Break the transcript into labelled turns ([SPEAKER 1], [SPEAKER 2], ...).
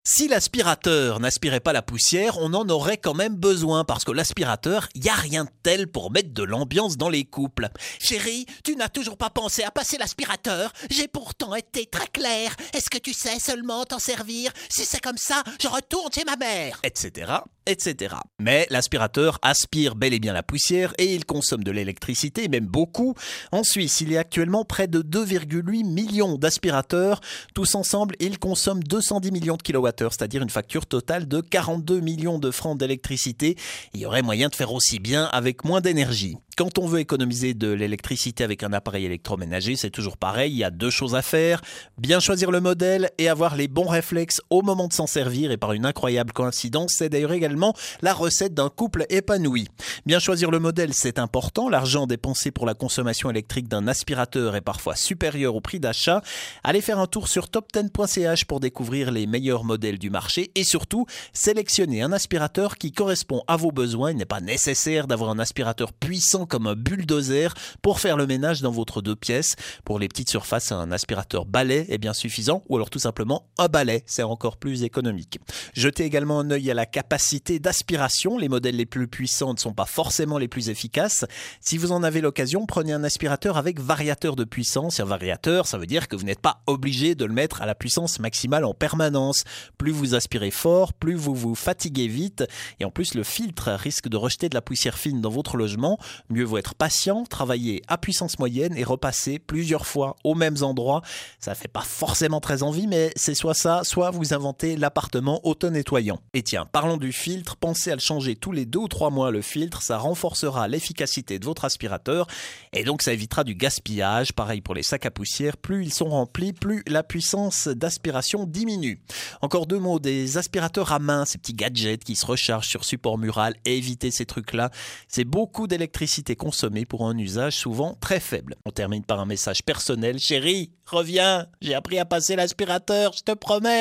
[SPEAKER 1] Si l'aspirateur n'aspirait pas la poussière, on en aurait quand même besoin parce que l'aspirateur, y a rien de tel pour mettre de l'ambiance dans les couples.
[SPEAKER 2] Chérie, tu n'as toujours pas pensé à passer l'aspirateur. J'ai pourtant été très clair. Est-ce que tu sais seulement t'en servir? Si c'est comme ça, je retourne chez ma mère.
[SPEAKER 1] Etc., etc. Mais l'aspirateur aspire bel et bien la poussière et il consomme de l'électricité, même beaucoup. En Suisse, il y a actuellement près de 2,8 millions d'aspirateurs. Tous ensemble, ils consomment 210 millions de kilowattheures, c'est-à-dire une facture totale de 42 millions de francs d'électricité. Il y aurait moyen de faire aussi bien avec moins d'énergie. Quand on veut économiser de l'électricité avec un appareil électroménager, c'est toujours pareil, il y a deux choses à faire. Bien choisir le modèle et avoir les bons réflexes au moment de s'en servir. Et par une incroyable coïncidence, c'est d'ailleurs également la recette d'un couple épanoui. Bien choisir le modèle, c'est important. L'argent dépensé pour la consommation électrique d'un aspirateur est parfois supérieur au prix d'achat. Allez faire un tour sur top10.ch pour découvrir les meilleurs modèles du marché et surtout, sélectionner un aspirateur qui correspond à vos besoins. Il n'est pas nécessaire d'avoir un aspirateur puissant comme un bulldozer pour faire le ménage dans votre 2 pièces. Pour les petites surfaces, un aspirateur balai est bien suffisant ou alors tout simplement un balai, c'est encore plus économique. Jetez également un œil à la capacité d'aspiration. Les modèles les plus puissants ne sont pas forcément les plus efficaces. Si vous en avez l'occasion, prenez un aspirateur avec variateur de puissance. Un variateur, ça veut dire que vous n'êtes pas obligé de le mettre à la puissance maximale en permanence. Plus vous aspirez fort, plus vous vous fatiguez vite et en plus le filtre risque de rejeter de la poussière fine dans votre logement. Mieux vaut être patient, travailler à puissance moyenne et repasser plusieurs fois aux mêmes endroits. Ça fait pas forcément très envie, mais c'est soit ça, soit vous inventez l'appartement auto-nettoyant. Et tiens, parlons du filtre, pensez à le changer tous les 2 ou 3 mois le filtre, ça renforcera l'efficacité de votre aspirateur et donc ça évitera du gaspillage. Pareil pour les sacs à poussière, plus ils sont remplis, plus la puissance d'aspiration diminue. Encore 2 mots, des aspirateurs à main, ces petits gadgets qui se rechargent sur support mural, évitez ces trucs-là. C'est beaucoup d'électricité consommée pour un usage souvent très faible. On termine par un message personnel. Chérie, reviens, j'ai appris à passer l'aspirateur, je te promets.